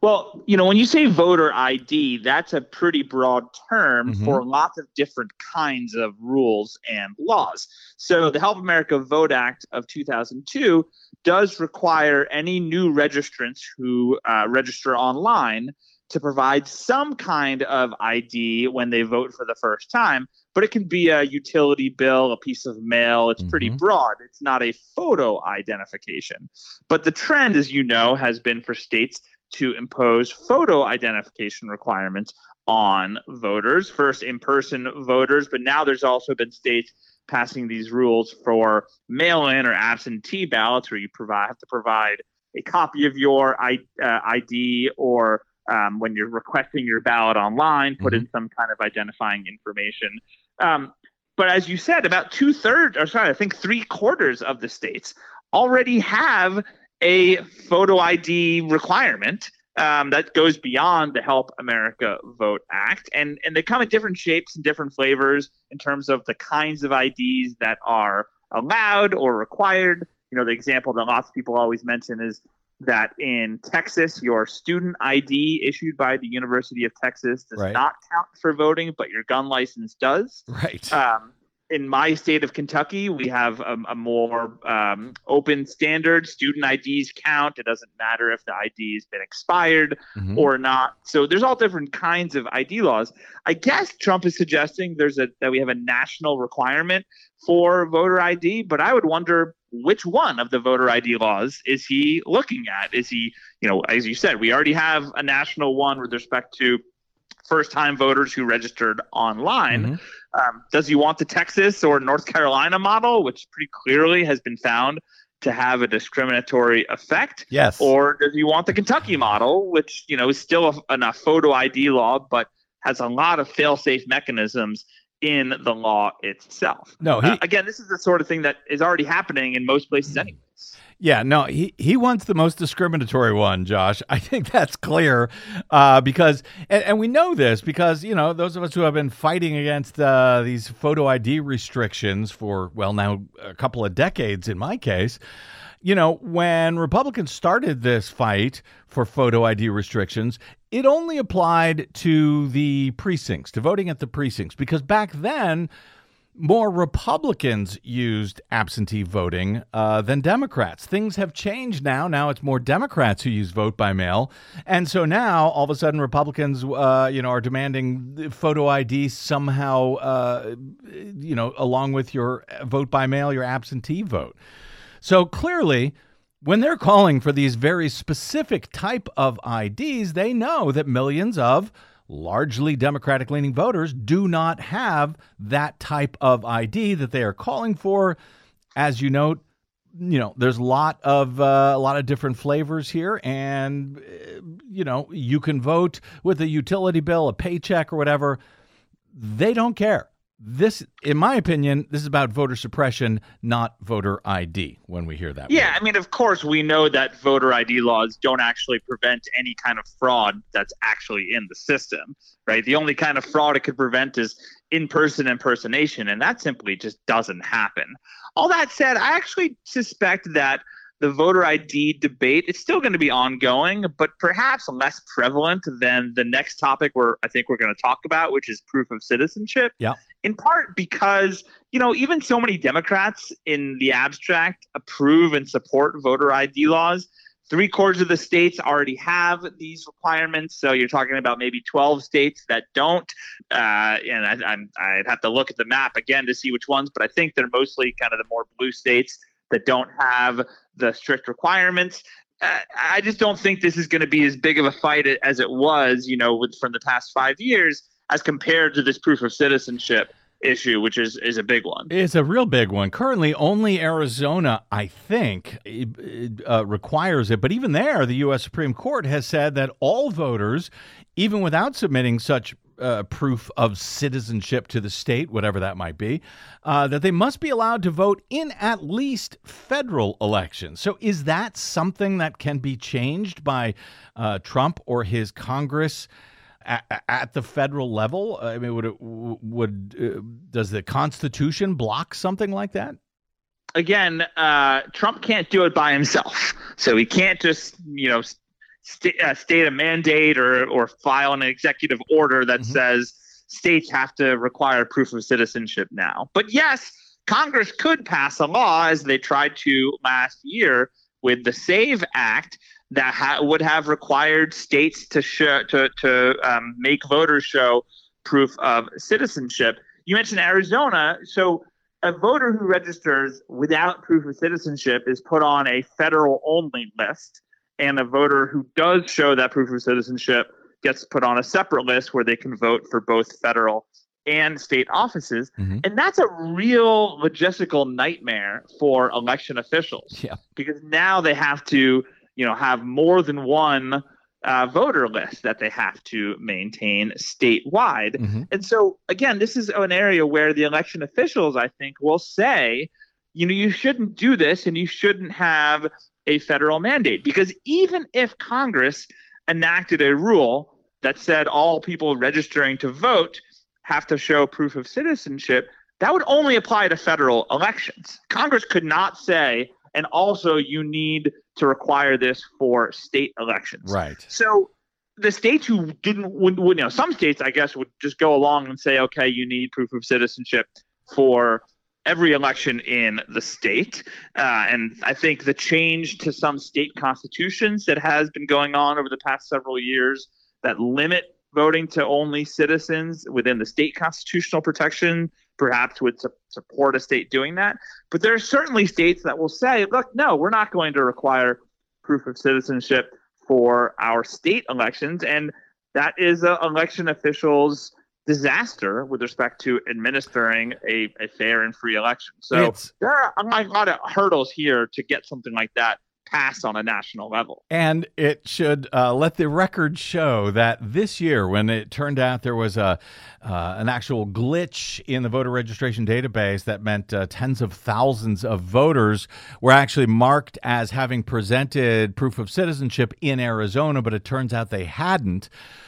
Well, you know, when you say voter I D, that's a pretty broad term Mm-hmm. for lots of different kinds of rules and laws. So the Help America Vote Act of two thousand two does require any new registrants who uh, register online to provide some kind of I D when they vote for the first time. But it can be a utility bill, a piece of mail. It's pretty Mhm. broad. It's not a photo identification. But the trend, as you know, has been for states to impose photo identification requirements on voters, first in-person voters, but now there's also been states passing these rules for mail-in or absentee ballots where you provide, have to provide a copy of your I, uh, I D or um, when you're requesting your ballot online, put in some kind of identifying information. Um, but as you said, about two-thirds, or sorry, I think three-quarters of the states already have a photo I D requirement um, that goes beyond the Help America Vote Act. And, and they come in different shapes and different flavors in terms of the kinds of I Ds that are allowed or required. You know, the example that lots of people always mention is that in Texas, your student I D issued by the University of Texas does Right. not count for voting, but your gun license does. Right. Um, in my state of Kentucky, we have a, a more um, open standard. Student I Ds count. It doesn't matter if the I D has been expired Mhm. or not. So there's all different kinds of I D laws. I guess Trump is suggesting there's a that we have a national requirement for voter I D, but I would wonder which one of the voter I D laws is he looking at? Is he, you know, as you said, we already have a national one with respect to first-time voters who registered online. Um, does he want the Texas or North Carolina model, which pretty clearly has been found to have a discriminatory effect? Yes. Or does he want the Kentucky model, which, you know, is still a, a photo I D law, but has a lot of fail-safe mechanisms in the law itself? No, he- Uh, again, this is the sort of thing that is already happening in most places anyways. Yeah, no, he, he wants the most discriminatory one, Josh. I think that's clear uh, because, and, and we know this because, you know, those of us who have been fighting against uh, these photo I D restrictions for, well, now a couple of decades in my case, you know, when Republicans started this fight for photo I D restrictions, it only applied to the precincts, to voting at the precincts, because back then, more Republicans used absentee voting uh, than Democrats. Things have changed now. Now it's more Democrats who use vote by mail. And so now, all of a sudden, Republicans, uh, you know, are demanding photo I D somehow, uh, you know, along with your vote by mail, your absentee vote. So clearly, when they're calling for these very specific type of I Ds, they know that millions of largely Democratic-leaning voters do not have that type of I D that they are calling for. As you note, you know, there's a lot of uh, a lot of different flavors here, and uh, you know, you can vote with a utility bill, a paycheck, or whatever. They don't care. This, in my opinion, this is about voter suppression, not voter I D when we hear that. Yeah, word. I mean, of course, we know that voter I D laws don't actually prevent any kind of fraud that's actually in the system, right? The only kind of fraud it could prevent is in-person impersonation, and that simply just doesn't happen. All that said, I actually suspect that the voter I D debate is still going to be ongoing, but perhaps less prevalent than the next topic we're, I think we're going to talk about, which is proof of citizenship. Yeah. In part because, you know, even so many Democrats in the abstract approve and support voter I D laws. Three quarters of the states already have these requirements. So you're talking about maybe twelve states that don't. Uh, and I, I'm, I'd have to look at the map again to see which ones, but I think they're mostly kind of the more blue states that don't have the strict requirements. Uh, I just don't think this is going to be as big of a fight as it was, you know, with, from the past five years as compared to this proof of citizenship issue, which is, is a big one. It's a real big one. Currently, only Arizona, I think, uh, requires it. But even there, the U S Supreme Court has said that all voters, even without submitting such uh, proof of citizenship to the state, whatever that might be, uh, that they must be allowed to vote in at least federal elections. So is that something that can be changed by uh, Trump or his Congress at, at the federal level? I mean, would it, would uh, does the Constitution block something like that? Again, uh, Trump can't do it by himself. So he can't just, you know, st- uh, state a mandate or or file an executive order that mm-hmm. says states have to require proof of citizenship now. But yes, Congress could pass a law, as they tried to last year with the SAVE Act, that ha- would have required states to show to to um, make voters show proof of citizenship. You mentioned Arizona, so a voter who registers without proof of citizenship is put on a federal only list, and a voter who does show that proof of citizenship gets put on a separate list where they can vote for both federal and state offices. Mm-hmm. And that's a real logistical nightmare for election officials. Yeah. Because now they have to, you know, have more than one uh, voter list that they have to maintain statewide. Mm-hmm. And so, again, this is an area where the election officials, I think, will say, you know, you shouldn't do this and you shouldn't have a federal mandate. Because even if Congress enacted a rule that said all people registering to vote have to show proof of citizenship, that would only apply to federal elections. Congress could not say, and also you need to require this for state elections. Right. So the states who didn't, would, would, you know, some states, I guess, would just go along and say, okay, you need proof of citizenship for every election in the state. Uh, and I think the change to some state constitutions that has been going on over the past several years that limit voting to only citizens within the state constitutional protection perhaps would su- support a state doing that. But there are certainly states that will say, look, no, we're not going to require proof of citizenship for our state elections. And that is an election officials' disaster with respect to administering a, a fair and free election. So it's, there are a lot of hurdles here to get something like that pass on a national level. And it should uh, let the record show that this year, when it turned out there was a uh, an actual glitch in the voter registration database that meant uh, tens of thousands of voters were actually marked as having presented proof of citizenship in Arizona, but it turns out they hadn't.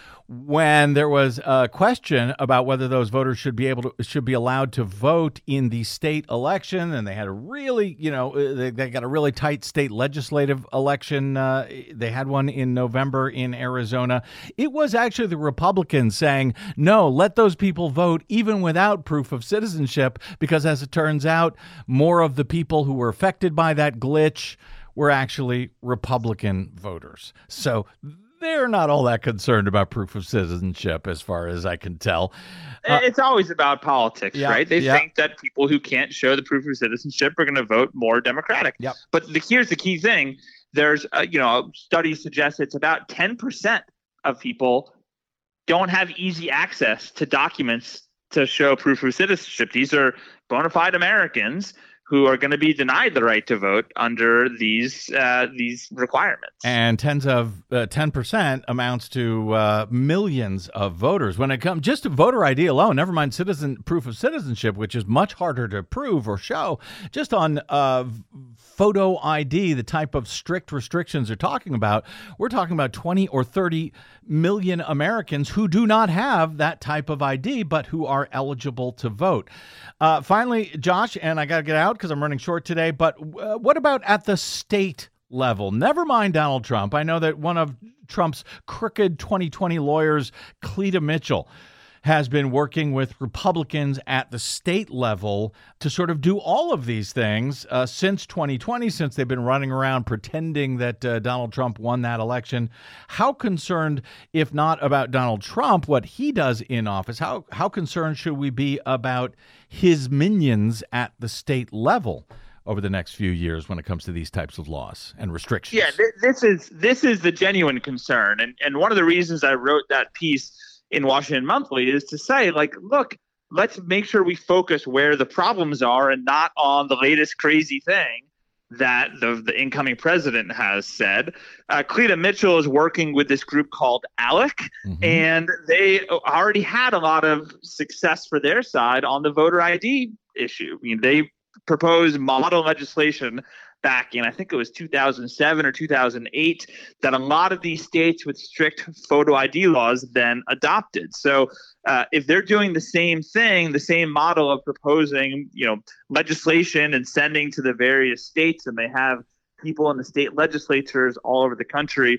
When there was a question about whether those voters should be able to should be allowed to vote in the state election, and they had a really, you know, they, they got a really tight state legislative election. Uh, they had one in November in Arizona. It was actually the Republicans saying, no, let those people vote even without proof of citizenship, because as it turns out, more of the people who were affected by that glitch were actually Republican voters. So they're not all that concerned about proof of citizenship, as far as I can tell. Uh, it's always about politics, yeah, right? They yeah. think that people who can't show the proof of citizenship are going to vote more Democratic. Yep. But the, here's the key thing. There's, uh, you know, studies suggest it's about ten percent of people don't have easy access to documents to show proof of citizenship. These are bona fide Americans who are going to be denied the right to vote under these uh, these requirements. And tens of uh, ten percent amounts to uh, millions of voters. When it comes just to voter I D alone, never mind citizen proof of citizenship, which is much harder to prove or show, just on uh, photo I D, the type of strict restrictions they're talking about, we're talking about twenty or thirty million Americans who do not have that type of I D, but who are eligible to vote. Uh, finally, Josh, and I got to get out because I'm running short today, but uh, what about at the state level? Never mind Donald Trump. I know that one of Trump's crooked twenty twenty lawyers, Cleta Mitchell, has been working with Republicans at the state level to sort of do all of these things uh, since twenty twenty, since they've been running around pretending that uh, Donald Trump won that election. How concerned, if not about Donald Trump, what he does in office, how, how concerned should we be about his minions at the state level over the next few years when it comes to these types of laws and restrictions? Yeah, th- this is this is the genuine concern. And, and one of the reasons I wrote that piece in Washington Monthly is to say, like, look, let's make sure we focus where the problems are and not on the latest crazy thing that the, the incoming president has said. Uh, Cleta Mitchell is working with this group called ALEC, mm-hmm. and they already had a lot of success for their side on the voter I D issue. I mean, they proposed model legislation back in, I think it was two thousand seven or two thousand eight, that a lot of these states with strict photo I D laws then adopted. So uh, if they're doing the same thing, the same model of proposing, you know, legislation and sending to the various states, and they have people in the state legislatures all over the country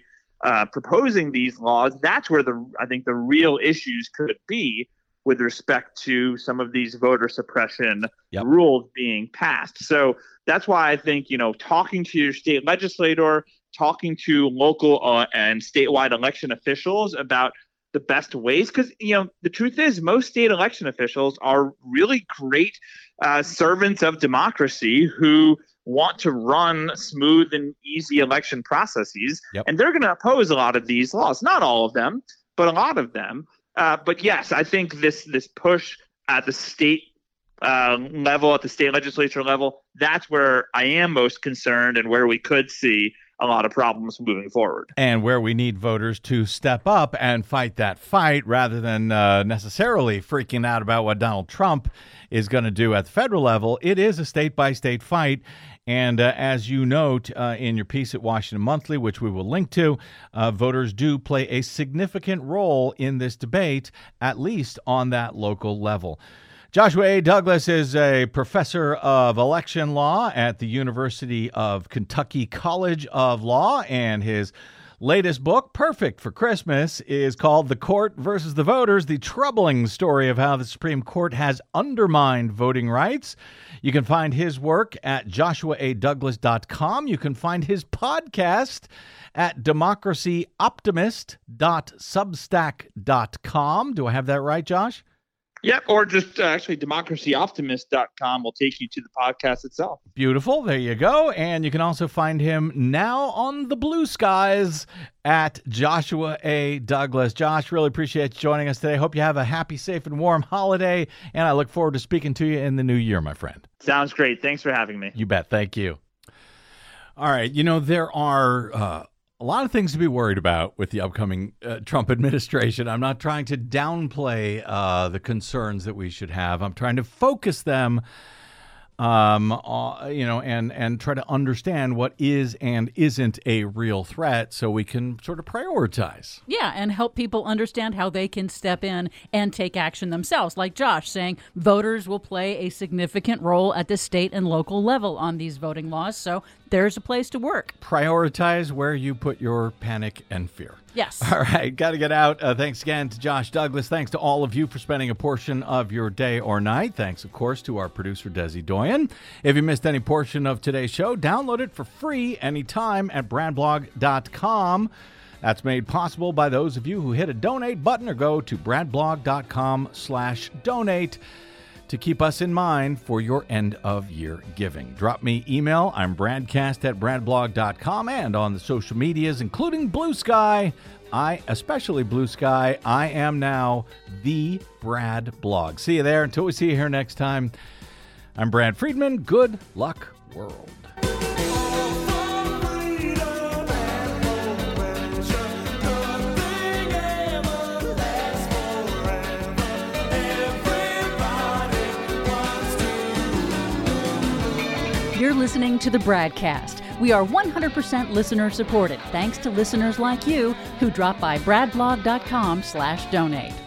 uh, proposing these laws, that's where the I think the real issues could be with respect to some of these voter suppression yep. rules being passed. So that's why I think, you know, talking to your state legislator, talking to local uh, and statewide election officials about the best ways, because, you know, the truth is most state election officials are really great uh, servants of democracy who want to run smooth and easy election processes. Yep. And they're going to oppose a lot of these laws, not all of them, but a lot of them. Uh, but yes, I think this this push at the state uh, level, at the state legislature level, that's where I am most concerned and where we could see a lot of problems moving forward. And where we need voters to step up and fight that fight rather than uh, necessarily freaking out about what Donald Trump is going to do at the federal level. It is a state-by-state fight. And uh, as you note uh, in your piece at Washington Monthly, which we will link to, uh, voters do play a significant role in this debate, at least on that local level. Joshua A. Douglas is a professor of election law at the University of Kentucky College of Law, and his latest book, perfect for Christmas, is called The Court versus the Voters, the troubling story of how the Supreme Court has undermined voting rights. You can find his work at joshua a douglas dot com. You can find his podcast at democracy optimist dot substack dot com. Do I have that right, Josh? Yep, or just uh, actually democracy optimist dot com will take you to the podcast itself. Beautiful. There you go. And you can also find him now on the blue skies at Joshua A. Douglas. Josh, really appreciate you joining us today. Hope you have a happy, safe, and warm holiday. And I look forward to speaking to you in the new year, my friend. Sounds great. Thanks for having me. You bet. Thank you. All right. You know, there are uh, a lot of things to be worried about with the upcoming uh, Trump administration. I'm not trying to downplay uh, the concerns that we should have. I'm trying to focus them, um, uh, you know, and and try to understand what is and isn't a real threat, so we can sort of prioritize. Yeah, and help people understand how they can step in and take action themselves. Like Josh saying, voters will play a significant role at the state and local level on these voting laws. So there's a place to work. Prioritize where you put your panic and fear. Yes. All right. Got to get out. Uh, thanks again to Josh Douglas. Thanks to all of you for spending a portion of your day or night. Thanks, of course, to our producer, Desi Doyen. If you missed any portion of today's show, download it for free anytime at brad blog dot com. That's made possible by those of you who hit a donate button or go to brad blog dot com slash donate. To keep us in mind for your end-of-year giving. Drop me email. I'm bradcast at brad blog dot com, and on the social medias, including Blue Sky, I, especially Blue Sky, I am now the Brad Blog. See you there. Until we see you here next time, I'm Brad Friedman. Good luck, world. You're listening to the Bradcast. We are one hundred percent listener supported, thanks to listeners like you who drop by brad blog dot com slash donate.